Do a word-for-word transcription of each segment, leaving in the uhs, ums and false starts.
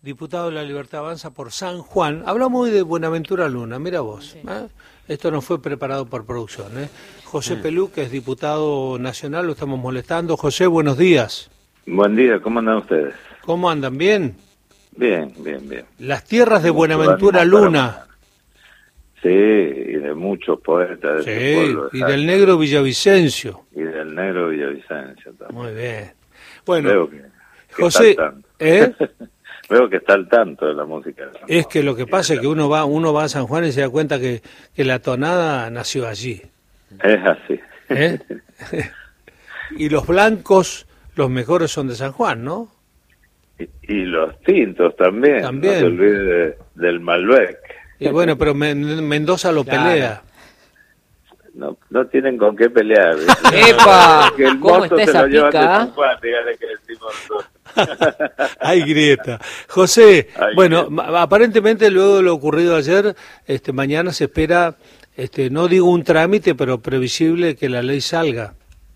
diputado de La Libertad Avanza por San Juan. Hablamos hoy de Buenaventura Luna, mira vos. Sí. ¿eh? Esto no fue preparado por producción. ¿eh? José mm. Pelú, que es diputado nacional, lo estamos molestando. José, buenos días. Buen día, ¿cómo andan ustedes? ¿Cómo andan? ¿Bien? Bien, bien, bien. Las tierras de Buenaventura Luna. Sí, y de muchos poetas de sí, ese pueblo. Y del negro Villavicencio. Y del negro Villavicencio también. Muy bien. Bueno, Veo que, que José, ¿eh? Veo que está al tanto de la música de San Juan. Es que lo que pasa es que uno va uno va a San Juan y se da cuenta que, que la tonada nació allí. Es así. ¿Eh? Y los blancos, los mejores son de San Juan, ¿no? Y, y los tintos también. También. No se olvide de, del Malbec. Y bueno, pero Mendoza lo claro. pelea. No, no tienen con qué pelear. ¡Epa! Que el ¿Cómo está esa pica? Que decimos Hay grieta. José, Hay bueno, grieta. Aparentemente luego de lo ocurrido ayer, este, mañana se espera, este, no digo un trámite, pero previsible que la ley salga.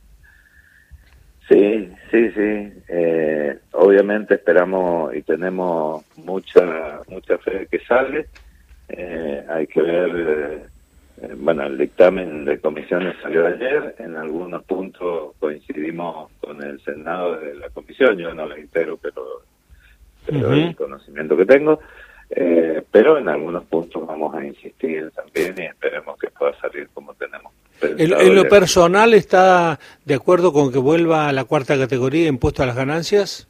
Sí, sí, sí. Eh, obviamente esperamos y tenemos mucha mucha fe de que sale. Eh, hay que ver, eh, bueno, el dictamen de comisiones salió ayer, en algunos puntos coincidimos con el Senado de la comisión, yo no lo entero, pero, pero uh-huh. el conocimiento que tengo, eh, pero en algunos puntos vamos a insistir también y esperemos que pueda salir como tenemos pensado. ¿En, en lo personal está de acuerdo con que vuelva a la cuarta categoría impuesto a las ganancias?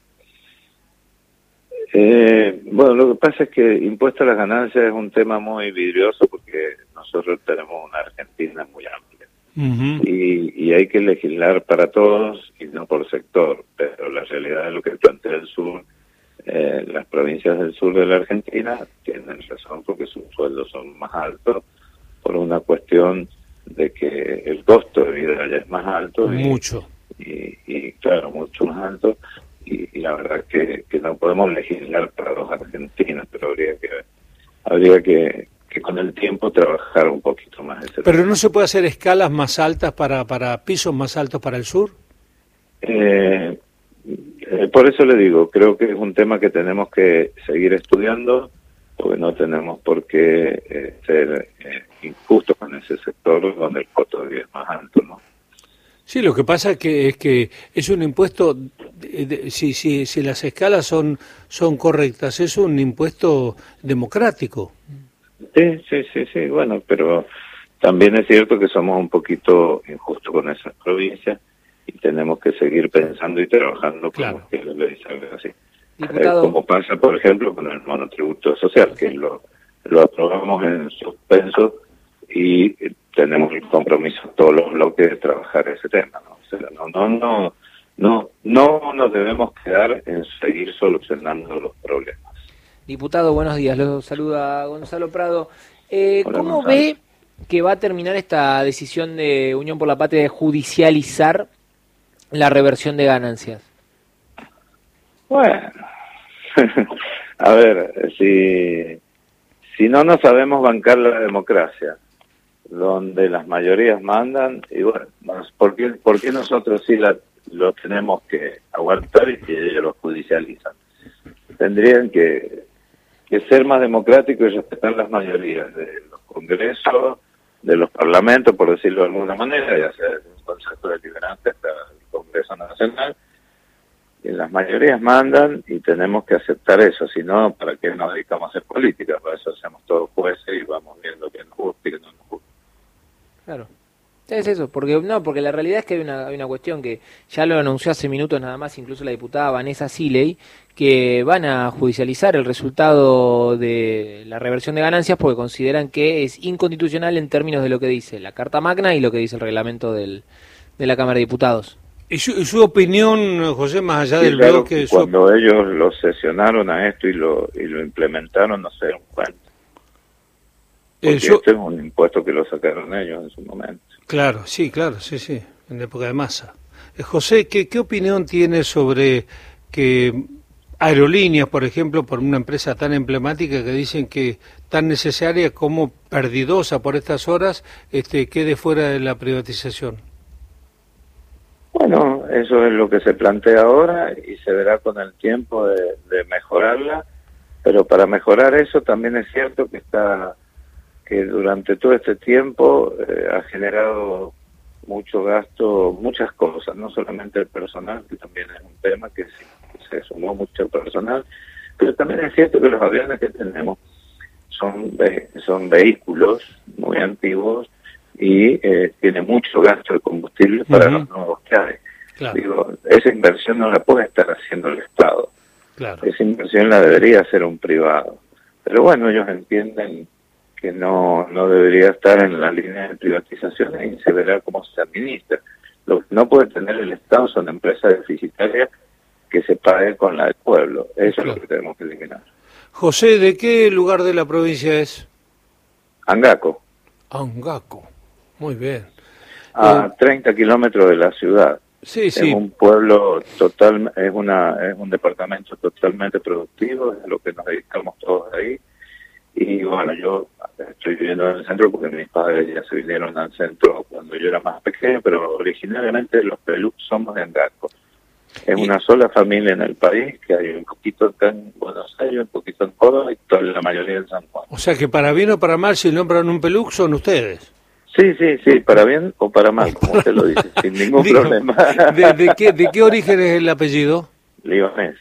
Eh, bueno, lo que pasa es que impuesto a las ganancias es un tema muy vidrioso porque nosotros tenemos una Argentina muy amplia uh-huh. y, y hay que legislar para todos y no por sector, pero la realidad es lo que plantea el sur, eh, las provincias del sur de la Argentina tienen razón porque sus sueldos son más altos por una cuestión de que el costo de vida allá es más alto. Mucho. Y, y, y claro, mucho más alto. Y, y la verdad que, que no podemos legislar para los argentinos, pero habría que habría que, que con el tiempo trabajar un poquito más ese ¿Pero tema. no se puede hacer escalas más altas para, para pisos más altos para el sur? Eh, eh, por eso le digo, creo que es un tema que tenemos que seguir estudiando, porque no tenemos por qué eh, ser eh, injustos con ese sector donde el costo de vida es más alto, ¿no? Sí, lo que pasa es que es que es un impuesto, de, de, si, si, si las escalas son son correctas, es un impuesto democrático. Sí, sí, sí, sí, bueno, pero también es cierto que somos un poquito injustos con esas provincias y tenemos que seguir pensando y trabajando claro. como que la ley salga así. Diputado... Eh, como pasa, por ejemplo, con el monotributo social, que lo, lo aprobamos en suspenso y tenemos el compromiso todos los bloques de trabajar ese tema, ¿no? O sea, no, no, no, no, no nos debemos quedar en seguir solucionando los problemas. Diputado, buenos días, lo saluda Gonzalo Prado. Eh, Hola, ¿Cómo Gonzalo. ve que va a terminar esta decisión de Unión por la Patria de judicializar la reversión de ganancias? Bueno, a ver, si, si no nos sabemos bancar la democracia, donde las mayorías mandan, y bueno, ¿por qué, por qué nosotros sí la, lo tenemos que aguantar y que ellos lo judicializan? Tendrían que, que ser más democráticos y respetar las mayorías de los congresos, de los parlamentos, por decirlo de alguna manera, ya sea el Consejo Deliberante hasta el Congreso Nacional, y las mayorías mandan y tenemos que aceptar eso, si no, ¿para qué nos dedicamos a hacer política? Para eso hacemos todos jueces y vamos viendo que nos gusta y que no nos gusta. Claro, es eso, porque no, porque la realidad es que hay una, hay una cuestión que ya lo anunció hace minutos nada más, incluso la diputada Vanessa Siley, que van a judicializar el resultado de la reversión de ganancias porque consideran que es inconstitucional en términos de lo que dice la Carta Magna y lo que dice el reglamento del, de la Cámara de Diputados. ¿Y su, y su opinión, José, más allá Sí, del claro, bloque? Cuando su... ellos lo sesionaron a esto y lo y lo implementaron, no se dieron cuenta. Porque Eso... este es un impuesto que lo sacaron ellos en su momento. Claro, sí, claro, sí, sí, en época de Massa. Eh, José, ¿qué, qué opinión tiene sobre que aerolíneas, por ejemplo, por una empresa tan emblemática que dicen que tan necesaria como perdidosa por estas horas, este, quede fuera de la privatización? Bueno, eso es lo que se plantea ahora y se verá con el tiempo de, de mejorarla, pero para mejorar eso también es cierto que está que durante todo este tiempo eh, ha generado mucho gasto, muchas cosas, no solamente el personal, que también es un tema que se, se sumó mucho personal, pero también es cierto que los aviones que tenemos son, son vehículos muy antiguos y eh, tiene mucho gasto de combustible para uh-huh. los nuevos que hay. Claro. Digo, esa inversión no la puede estar haciendo el Estado. Claro. Esa inversión la debería hacer un privado. Pero bueno, ellos entienden que no, no debería estar en la línea de privatizaciones y se verá cómo se administra. Lo que no puede tener el Estado son empresas deficitarias que se pague con la del pueblo. Eso claro. es lo que tenemos que eliminar. José, ¿de qué lugar de la provincia es? Angaco. Angaco. Muy bien. A eh, treinta kilómetros de la ciudad. Sí, sí. Es un pueblo total, es una es un departamento totalmente productivo, es a lo que nos dedicamos todos ahí. Y bueno, yo estoy viviendo en el centro porque mis padres ya se vinieron al centro cuando yo era más pequeño, pero originalmente los Pelú somos de Angaco. Es una sola familia en el país, que hay un poquito acá en Buenos Aires, un poquito en Córdoba y toda la mayoría en San Juan. O sea que para bien o para mal, si nombran un Pelú, son ustedes. Sí, sí, sí, para bien o para mal, como usted lo dice, sin ningún Digo, problema. ¿de, de, qué, ¿De qué origen es el apellido? Libanés.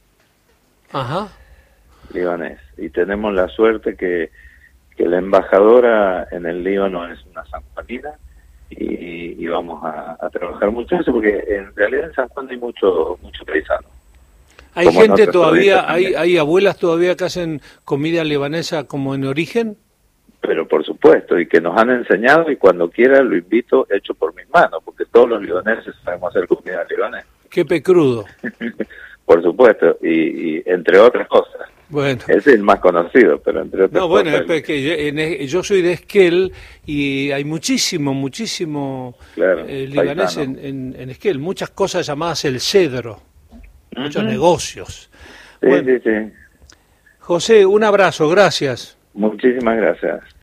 Ajá. Libanés. Y tenemos la suerte que, que la embajadora en el Líbano es una sanjuanina y, y vamos a, a trabajar mucho eso, porque en realidad en San Juan hay mucho, mucho paisano. ¿Hay gente todavía, hay, hay abuelas todavía que hacen comida libanesa como en origen? Pero por supuesto, y que nos han enseñado, y cuando quiera lo invito hecho por mis manos, porque todos los libaneses sabemos hacer comida libanesa. Qué pecrudo. Por supuesto, y, y entre otras cosas. Bueno. Ese es el más conocido, pero entre otras no, bueno, cosas... No, bueno, es que yo, en, yo soy de Esquel y hay muchísimo, muchísimo claro, eh, libanés en, en, en Esquel, muchas cosas llamadas el cedro, uh-huh. muchos negocios. Sí, bueno, sí, sí. José, un abrazo, gracias. Muchísimas gracias.